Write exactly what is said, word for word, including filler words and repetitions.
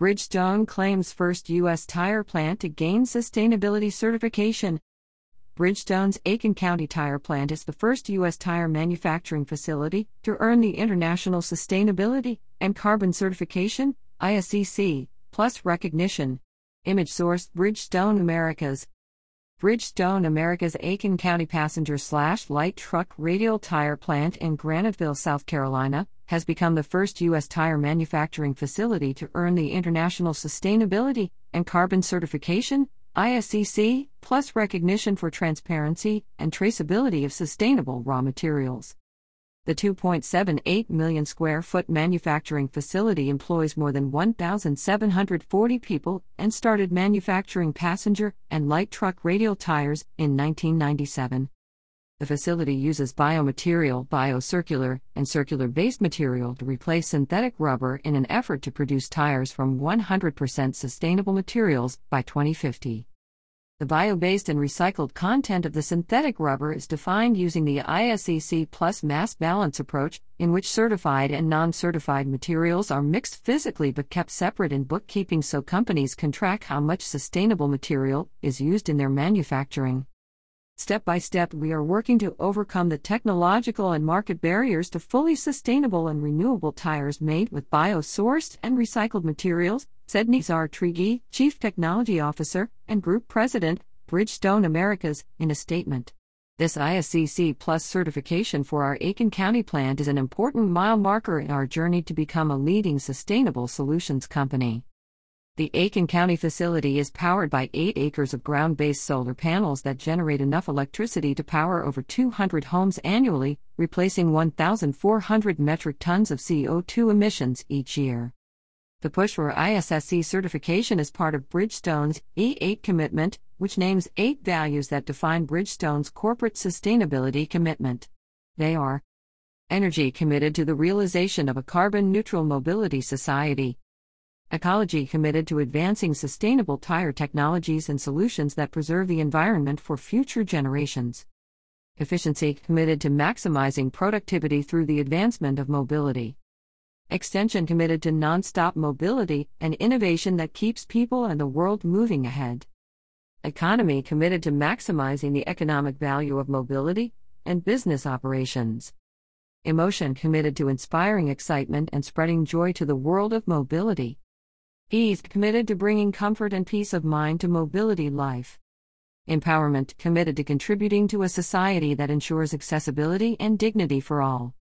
Bridgestone claims first U S tire plant to gain sustainability certification. Bridgestone's Aiken County Tire Plant is the first U S tire manufacturing facility to earn the International Sustainability and Carbon Certification (I S C C) Plus recognition. Image source: Bridgestone Americas. Bridgestone Americas Aiken County Passenger slash Light Truck Radial Tire Plant in Graniteville, South Carolina, has become the first U S tire manufacturing facility to earn the International Sustainability and Carbon Certification (I S C C) Plus recognition for transparency and traceability of sustainable raw materials. The two point seven eight million square foot manufacturing facility employs more than one thousand seven hundred forty people and started manufacturing passenger and light truck radial tires in nineteen ninety-seven. The facility uses biomaterial, biocircular, and circular-based material to replace synthetic rubber in an effort to produce tires from one hundred percent sustainable materials by twenty fifty. The bio-based and recycled content of the synthetic rubber is defined using the I S C C Plus mass balance approach, in which certified and non-certified materials are mixed physically but kept separate in bookkeeping so companies can track how much sustainable material is used in their manufacturing. Step by step, we are working to overcome the technological and market barriers to fully sustainable and renewable tires made with bio-sourced and recycled materials, said Nizar Trigi, Chief Technology Officer and Group President, Bridgestone Americas, in a statement. This I S C C Plus certification for our Aiken County plant is an important mile marker in our journey to become a leading sustainable solutions company. The Aiken County facility is powered by eight acres of ground-based solar panels that generate enough electricity to power over two hundred homes annually, replacing one thousand four hundred metric tons of C O two emissions each year. The push for I S S C certification is part of Bridgestone's E eight commitment, which names eight values that define Bridgestone's corporate sustainability commitment. They are: energy, committed to the realization of a carbon-neutral mobility society; ecology, committed to advancing sustainable tire technologies and solutions that preserve the environment for future generations; efficiency, committed to maximizing productivity through the advancement of mobility; extension, committed to non-stop mobility and innovation that keeps people and the world moving ahead; economy, committed to maximizing the economic value of mobility and business operations; emotion, committed to inspiring excitement and spreading joy to the world of mobility; ease, committed to bringing comfort and peace of mind to mobility life; empowerment, committed to contributing to a society that ensures accessibility and dignity for all.